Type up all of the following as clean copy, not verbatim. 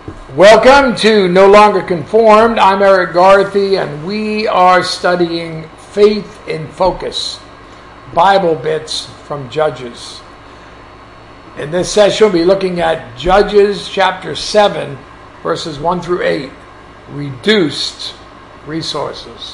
Welcome to No Longer Conformed. I'm Eric Garthy, and we are studying Faith in Focus, Bible bits from Judges. In this session, we'll be looking at Judges chapter 7, verses 1 through 8, reduced resources.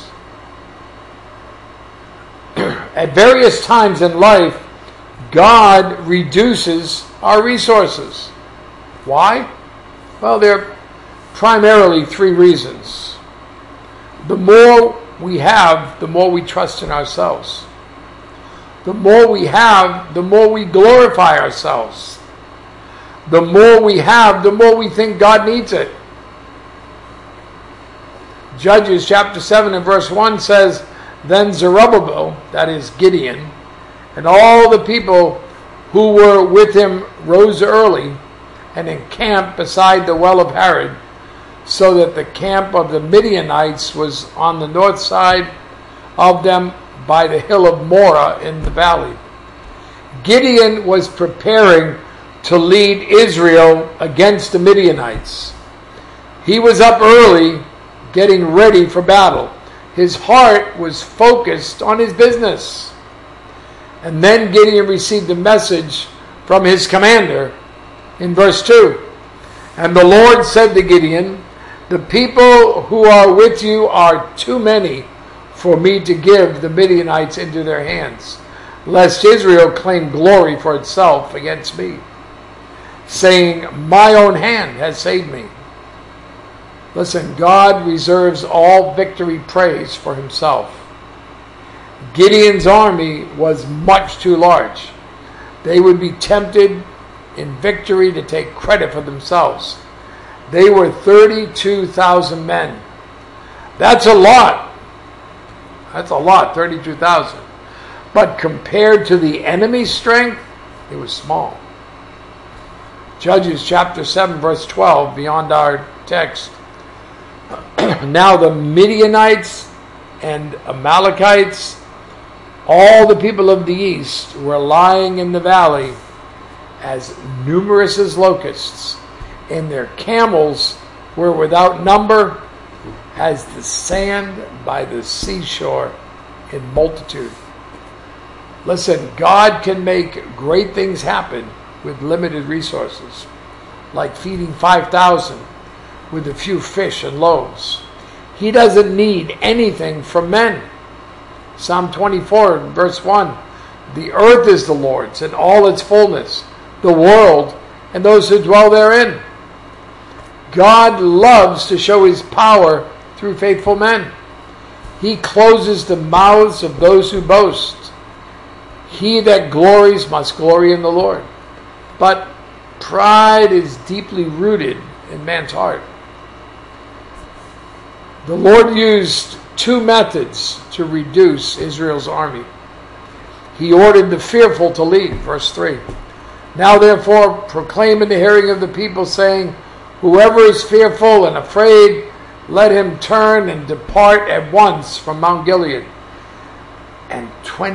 At various times in life, God reduces our resources. Why? Well, there are primarily three reasons. The more we have, the more we trust in ourselves. The more we have, the more we glorify ourselves. The more we have, the more we think God needs it. Judges chapter 7 and verse 1 says, "Then Zerubbabel," that is Gideon, "and all the people who were with him rose early and encamped beside the well of Harod, so that the camp of the Midianites was on the north side of them by the hill of Moreh in the valley." Gideon was preparing to lead Israel against the Midianites. He was up early getting ready for battle. His heart was focused on his business. And then Gideon received a message from his commander in verse 2. "And the Lord said to Gideon, the people who are with you are too many for me to give the Midianites into their hands, lest Israel claim glory for itself against me, saying, my own hand has saved me." Listen, God reserves all victory praise for himself. Gideon's army was much too large. They would be tempted in victory to take credit for themselves. They were 32,000 men. That's a lot. 32,000. But compared to the enemy's strength, it was small. Judges chapter 7 verse 12, beyond our text. "Now the Midianites and Amalekites, all the people of the east, were lying in the valley as numerous as locusts, and their camels were without number as the sand by the seashore in multitude." Listen, God can make great things happen with limited resources, like feeding 5,000 with a few fish and loaves. He doesn't need anything from men. Psalm 24 verse 1, "The earth is the Lord's and all its fullness, the world and those who dwell therein." God loves to show his power through faithful men. He closes the mouths of those who boast. He that glories must glory in the Lord. But pride is deeply rooted in man's heart. The Lord used two methods to reduce Israel's army. He ordered the fearful to leave, verse 3. "Now therefore proclaim in the hearing of the people, saying, whoever is fearful and afraid, let him turn and depart at once from Mount Gilead." And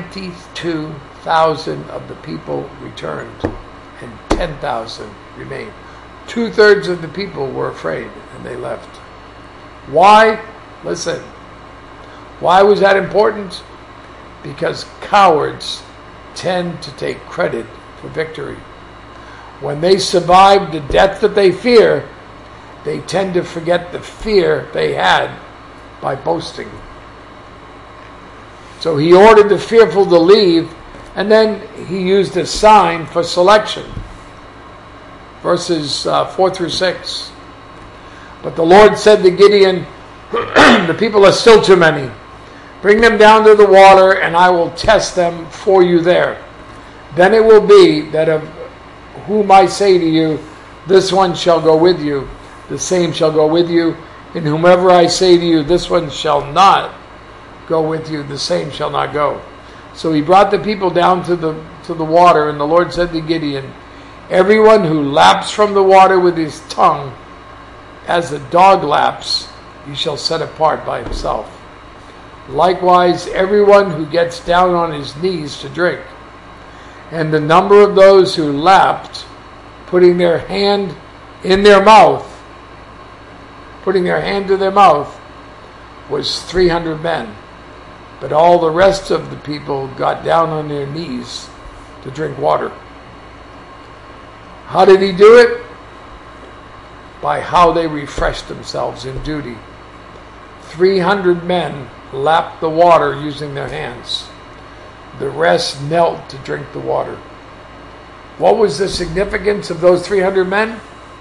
22,000 of the people returned, and 10,000 remained. 2/3 of the people were afraid, and they left. Why? Listen. Why was that important? Because cowards tend to take credit for victory. When they survive the death that they fear, they tend to forget the fear they had by boasting. So he ordered the fearful to leave, and then he used a sign for selection. Verses 4 through 6. "But the Lord said to Gideon, the people are still too many. Bring them down to the water, and I will test them for you there. Then it will be that of whom I say to you, this one shall go with you, the same shall go with you. And whomever I say to you, this one shall not go with you, the same shall not go." So he brought the people down to the water, and the Lord said to Gideon, "Everyone who laps from the water with his tongue, as a dog laps, you shall set apart by himself. Likewise, everyone who gets down on his knees to drink." And the number of those who lapped, putting their hand in their mouth, putting their hand to their mouth, was 300 men. But all the rest of the people got down on their knees to drink water. How did he do it? By how they refreshed themselves in duty. 300 men lapped the water using their hands. The rest knelt to drink the water. What was the significance of those 300 men?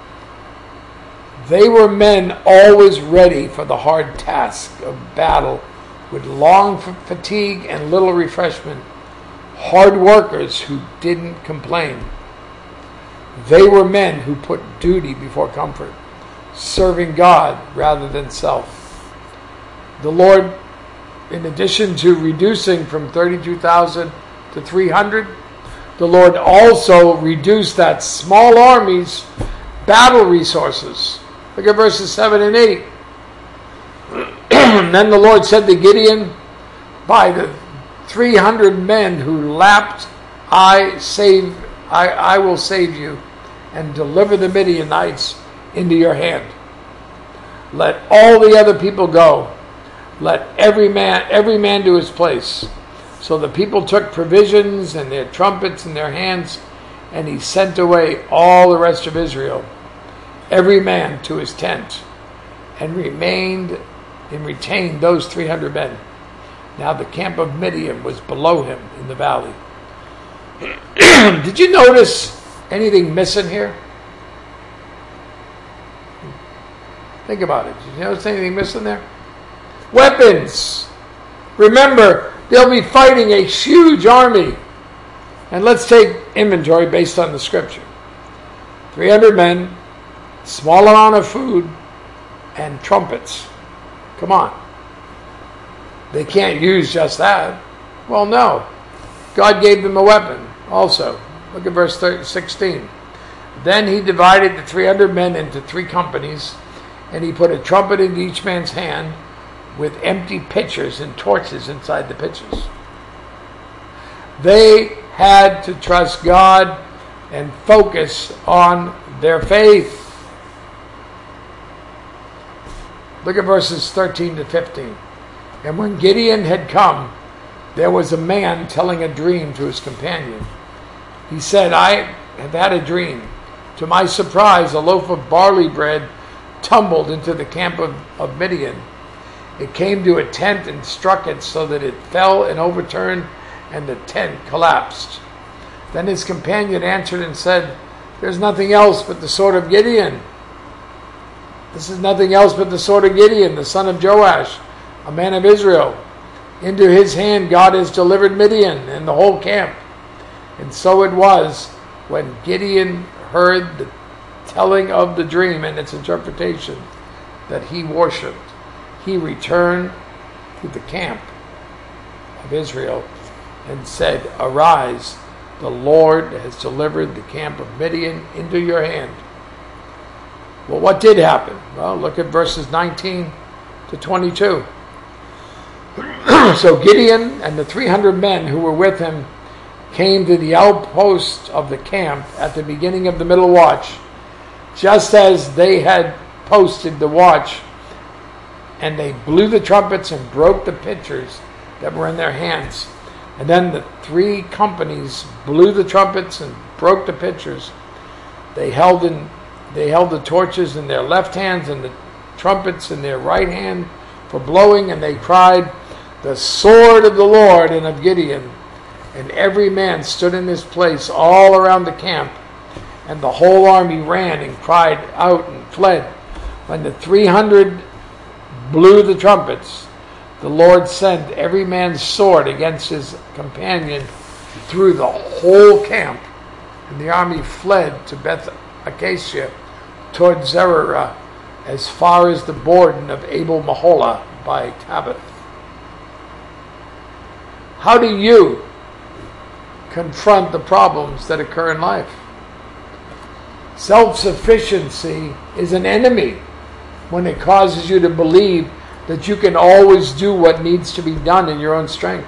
They were men always ready for the hard task of battle, with long fatigue and little refreshment. Hard workers who didn't complain. They were men who put duty before comfort, serving God rather than self. The Lord, in addition to reducing from 32,000 to 300, the Lord also reduced that small army's battle resources. Look at verses 7 and 8. And then the Lord said to Gideon, by the 300 men who lapped, I will save you and deliver the Midianites into your hand. Let all the other people go. Let every man to his place. So the people took provisions and their trumpets in their hands, and he sent away all the rest of Israel, every man to his tent, and retained those 300 men. Now the camp of Midian was below him in the valley. Did you notice anything missing here? Think about it. Did you notice anything missing there? Weapons. Remember, they'll be fighting a huge army. And let's take inventory based on the scripture. 300 men, small amount of food, and trumpets. Come on. They can't use just that. Well, no. God gave them a weapon also. Look at verse 16. Then he divided the 300 men into 3 companies, and he put a trumpet in each man's hand with empty pitchers and torches inside the pitchers. They had to trust God and focus on their faith. Look at verses 13 to 15. And when Gideon had come, there was a man telling a dream to his companion. He said, I have had a dream. To my surprise, a loaf of barley bread tumbled into the camp of Midian. It came to a tent and struck it so that it fell and overturned, and the tent collapsed. Then his companion answered and said, there's nothing else but the sword of Gideon. This is nothing else but the sword of Gideon, the son of Joash, a man of Israel. Into his hand God has delivered Midian and the whole camp. And so it was, when Gideon heard the telling of the dream and its interpretation, that he worshipped. He returned to the camp of Israel and said, arise, the Lord has delivered the camp of Midian into your hand. Well, what did happen? Well, look at verses 19 to 22. So Gideon and the 300 men who were with him came to the outpost of the camp at the beginning of the middle watch, just as they had posted the watch, and they blew the trumpets and broke the pitchers that were in their hands. And then the 3 companies blew the trumpets and broke the pitchers. They held the torches in their left hands and the trumpets in their right hand for blowing, and they cried, the sword of the Lord and of Gideon. And every man stood in his place all around the camp, and the whole army ran and cried out and fled. When the 300 blew the trumpets, the Lord sent every man's sword against his companion through the whole camp, and the army fled to Beth Acacia toward Zerah, as far as the border of Abel Maholah by Tabbath. How do you confront the problems that occur in life? Self-sufficiency is an enemy when it causes you to believe that you can always do what needs to be done in your own strength.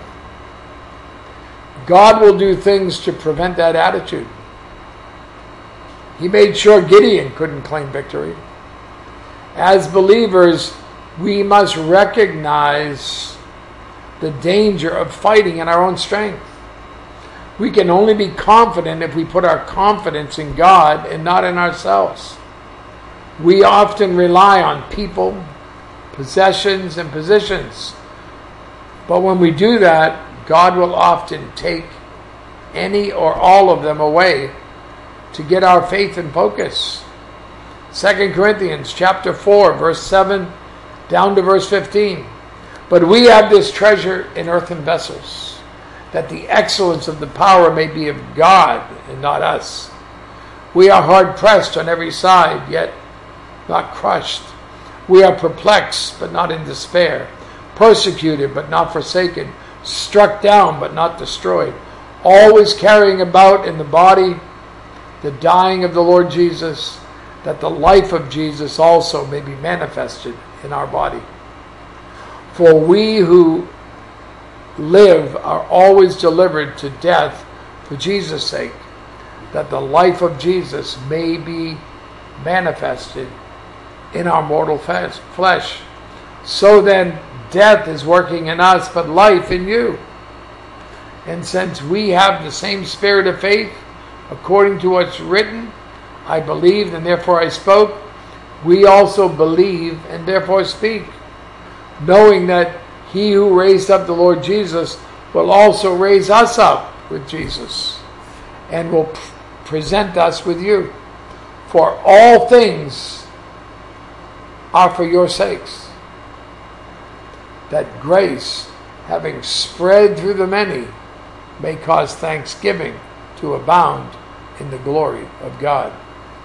God will do things to prevent that attitude. He made sure Gideon couldn't claim victory. As believers, we must recognize the danger of fighting in our own strength. We can only be confident if we put our confidence in God and not in ourselves. We often rely on people, possessions, and positions. But when we do that, God will often take any or all of them away to get our faith in focus. 2 Corinthians chapter 4, verse 7 down to verse 15. But we have this treasure in earthen vessels, that the excellence of the power may be of God and not us. We are hard pressed on every side, yet not crushed. We are perplexed, but not in despair. Persecuted, but not forsaken. Struck down, but not destroyed. Always carrying about in the body the dying of the Lord Jesus, that the life of Jesus also may be manifested in our body. For we who live are always delivered to death for Jesus' sake, that the life of Jesus may be manifested in our mortal flesh. So then, death is working in us, but life in you. And since we have the same spirit of faith, according to what's written, I believed and therefore I spoke, we also believe and therefore speak, knowing that he who raised up the Lord Jesus will also raise us up with Jesus and will present us with you. For all things are for your sakes, that grace, having spread through the many, may cause thanksgiving to abound in the glory of God.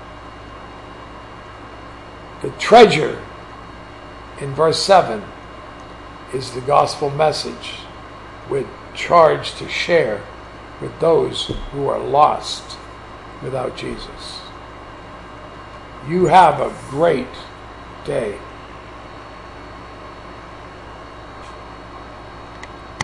The treasure in verse 7 is the gospel message with charge to share with those who are lost without Jesus. You have a great day.